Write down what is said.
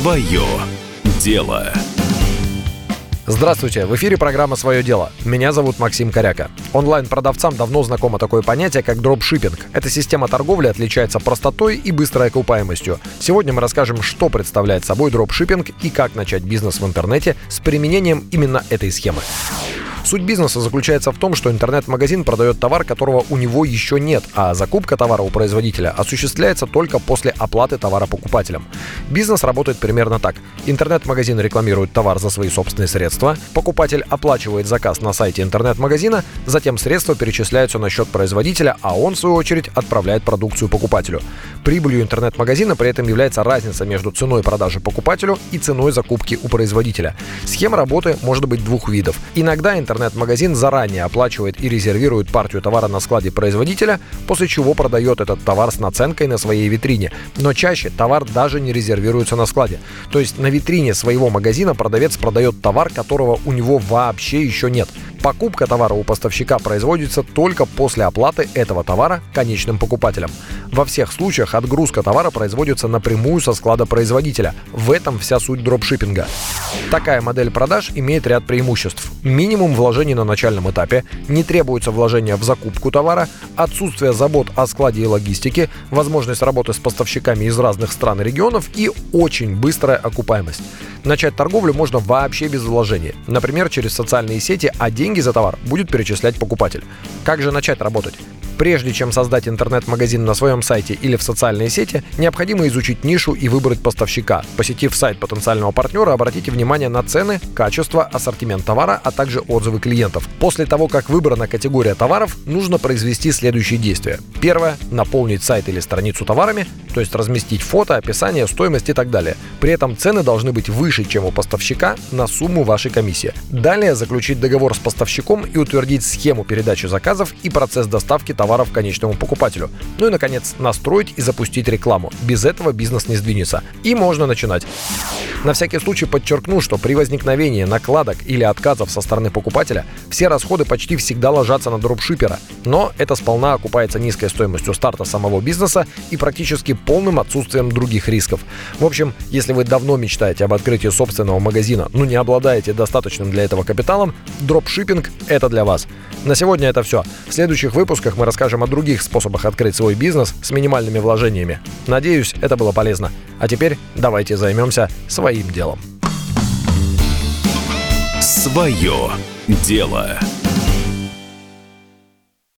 Свое дело. Здравствуйте, в эфире программа «Свое дело». Меня зовут Максим Коряка. Онлайн-продавцам давно знакомо такое понятие, как дропшиппинг. Эта система торговли отличается простотой и быстрой окупаемостью. Сегодня мы расскажем, что представляет собой дропшиппинг и как начать бизнес в интернете с применением именно этой схемы. Суть бизнеса заключается в том, что интернет-магазин продает товар, которого у него еще нет, а закупка товара у производителя осуществляется только после оплаты товара покупателям. Бизнес работает примерно так. Интернет-магазин рекламирует товар за свои собственные средства, покупатель оплачивает заказ на сайте интернет-магазина, затем средства перечисляются на счет производителя, а он, в свою очередь, отправляет продукцию покупателю. Прибылью интернет-магазина при этом является разница между ценой продажи покупателю и ценой закупки у производителя. Схема работы может быть двух видов. Иногда интернет-магазин заранее оплачивает и резервирует партию товара на складе производителя, после чего продает этот товар с наценкой на своей витрине. Но чаще товар даже не резервируется на складе. То есть на витрине своего магазина продавец продает товар, которого у него вообще еще нет. Покупка товара у поставщика производится только после оплаты этого товара конечным покупателям. Во всех случаях отгрузка товара производится напрямую со склада производителя. В этом вся суть дропшиппинга. Такая модель продаж имеет ряд преимуществ. Минимум вложений на начальном этапе, не требуется вложения в закупку товара, отсутствие забот о складе и логистике, возможность работы с поставщиками из разных стран и регионов и очень быстрая окупаемость. Начать торговлю можно вообще без вложений, например, через социальные сети, а деньги за товар будет перечислять покупатель. Как же начать работать? Прежде чем создать интернет-магазин на своем сайте или в социальные сети, необходимо изучить нишу и выбрать поставщика. Посетив сайт потенциального партнера, обратите внимание на цены, качество, ассортимент товара, а также отзывы клиентов. После того, как выбрана категория товаров, нужно произвести следующие действия. Первое – наполнить сайт или страницу товарами, то есть разместить фото, описание, стоимость и так далее. При этом цены должны быть выше, чем у поставщика, на сумму вашей комиссии. Далее заключить договор с поставщиком и утвердить схему передачи заказов и процесс доставки товаров конечному покупателю. Ну и, наконец, настроить и запустить рекламу. Без этого бизнес не сдвинется. И можно начинать. На всякий случай подчеркну, что при возникновении накладок или отказов со стороны покупателя все расходы почти всегда ложатся на дропшиппера, но это сполна окупается низкой стоимостью старта самого бизнеса и практически полным отсутствием других рисков. В общем, если вы давно мечтаете об открытии собственного магазина, но не обладаете достаточным для этого капиталом, дропшиппинг – это для вас. На сегодня это все. В следующих выпусках мы расскажем о других способах открыть свой бизнес с минимальными вложениями. Надеюсь, это было полезно. А теперь давайте займемся своим делом. Свое дело.